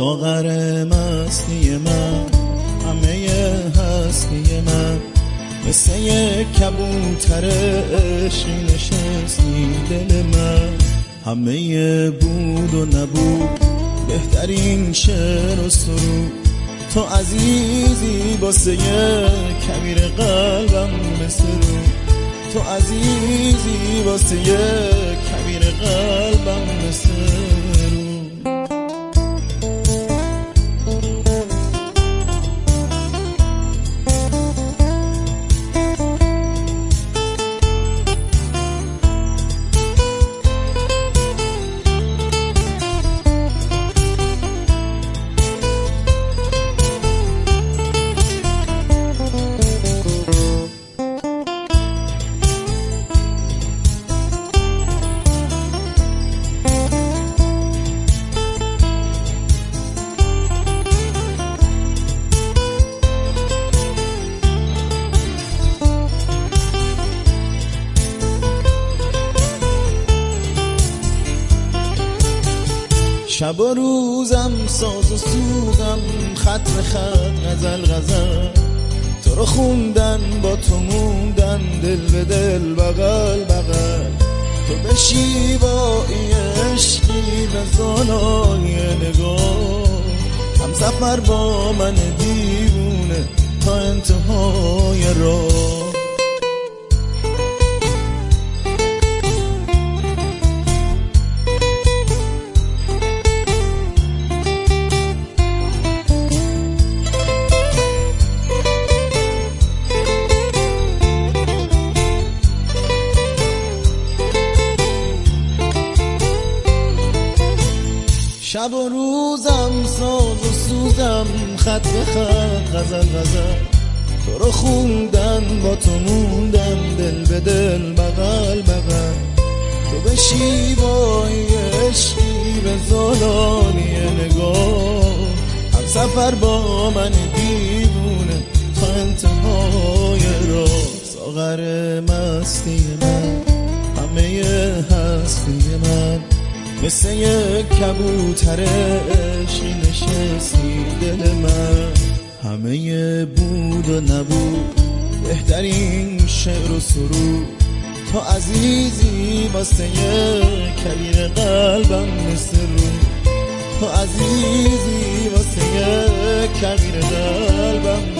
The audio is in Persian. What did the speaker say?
ساغر مستی من، همه هستی من، مثل یک کبوتر عشقی نشستی دل من. همه بود و نبود، بهترین شعر و سرود، تو عزیزی واسه کبیر قلبم بسرو. تو عزیزی واسه کبیر قلبم بسرو. شب و روزم ساز و سوزم، خط به خط غزل غزل، تو رو خوندن با تو موندن، دل به دل بغل بغل. تو بشی با این عشقی به زانای نگاه، هم سفر با من دیوونه تا انتهای راه. شب و روزم ساز و سوزم، خط به خط غزل غزل، تو رو خوندن با تو موندن، دل به دل بغل بغل. تو بشی با این عشقی به زالانی نگاه، هم سفر با من دیوونه تا انتهای راه. ساغر مستی من، همه هستی من، مثل یک کبوتر عشقی نشستی دل من. همه بود و نبود، بهترین شعر و سرود، تو عزیزی واسه کبیر قلبم مثل رو. تو عزیزی واسه کبیر قلبم